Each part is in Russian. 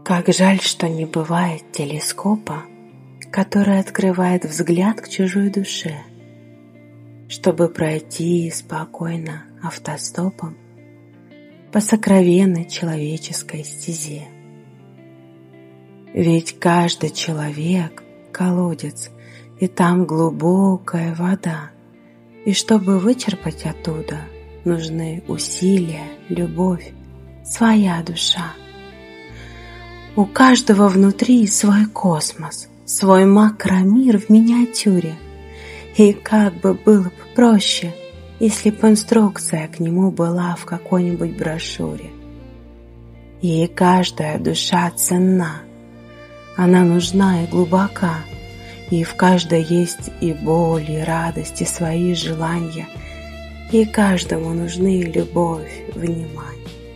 Как жаль, что не бывает телескопа, который открывает взгляд к чужой душе, чтобы пройти спокойно автостопом по сокровенной человеческой стезе. Ведь каждый человек — колодец, и там глубокая вода, и чтобы вычерпать оттуда, нужны усилия, любовь, своя душа. У каждого внутри свой космос, свой макромир в миниатюре. И как бы было бы проще, если бы инструкция к нему была в какой-нибудь брошюре. И каждая душа ценна, она нужна и глубока, и в каждой есть и боль, и радость, и свои желания, и каждому нужны любовь, внимание.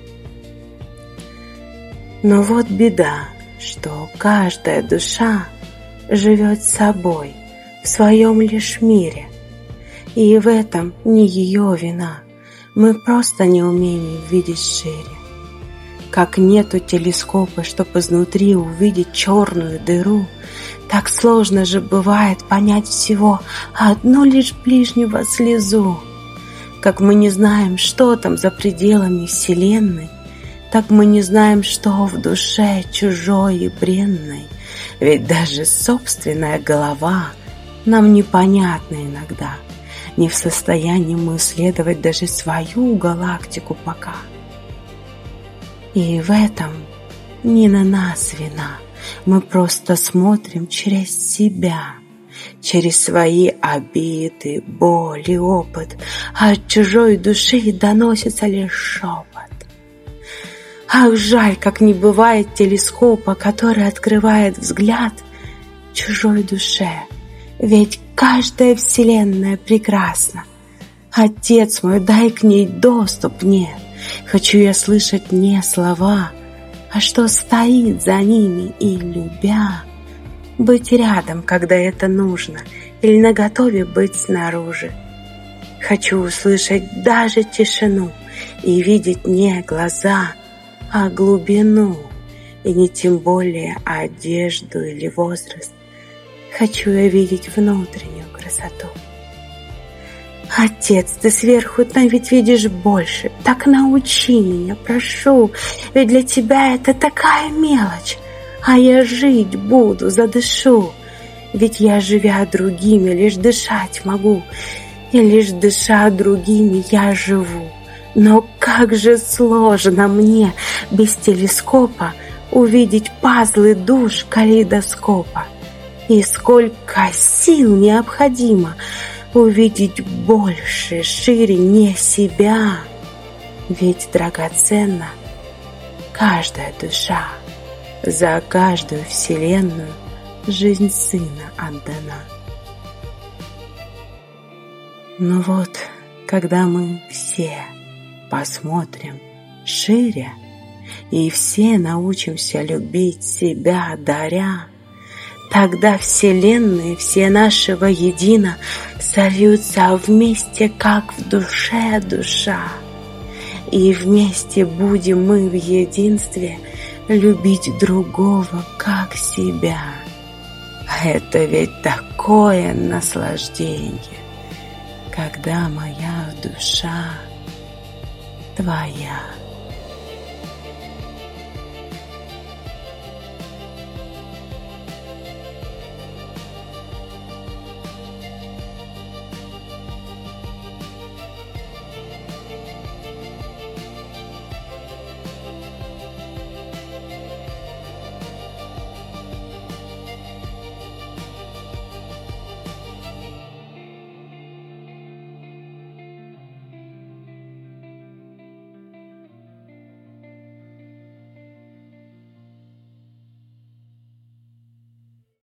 Но вот беда, что каждая душа живет собой в своем лишь мире, и в этом не ее вина, мы просто не умеем видеть шире. Как нету телескопа, чтобы изнутри увидеть черную дыру, так сложно же бывает понять всего одну лишь ближнего слезу. Как мы не знаем, что там за пределами Вселенной, так мы не знаем, что в душе чужой и бренной. Ведь даже собственная голова нам непонятна иногда. Не в состоянии мы исследовать даже свою галактику пока. И в этом не на нас вина. Мы просто смотрим через себя, через свои обиды, боль и опыт, а от чужой души доносится лишь шепот. Ах, жаль, как не бывает телескопа, который открывает взгляд чужой душе. Ведь каждая вселенная прекрасна. Отец мой, дай к ней доступ мне. Хочу я слышать не слова, а что стоит за ними, и, любя, быть рядом, когда это нужно, или наготове быть снаружи. Хочу услышать даже тишину и видеть не глаза, а глубину, и не тем более одежду или возраст. Хочу я видеть внутреннюю красоту. Отец, ты сверху там ведь видишь больше. Так научи меня, прошу, ведь для тебя это такая мелочь, а я жить буду, задышу. Ведь я, живя другими, лишь дышать могу, и лишь дыша другими я живу. Но как же сложно мне без телескопа увидеть пазлы душ калейдоскопа. И сколько сил необходимо увидеть больше, шире не себя. Ведь драгоценна каждая душа, за каждую вселенную жизнь сына отдана. Но вот, когда мы все посмотрим шире и все научимся любить себя, даря, тогда вселенные все наши воедино сольются вместе, как в душе душа. И вместе будем мы в единстве любить другого, как себя. А это ведь такое наслаждение, когда моя душа твоя.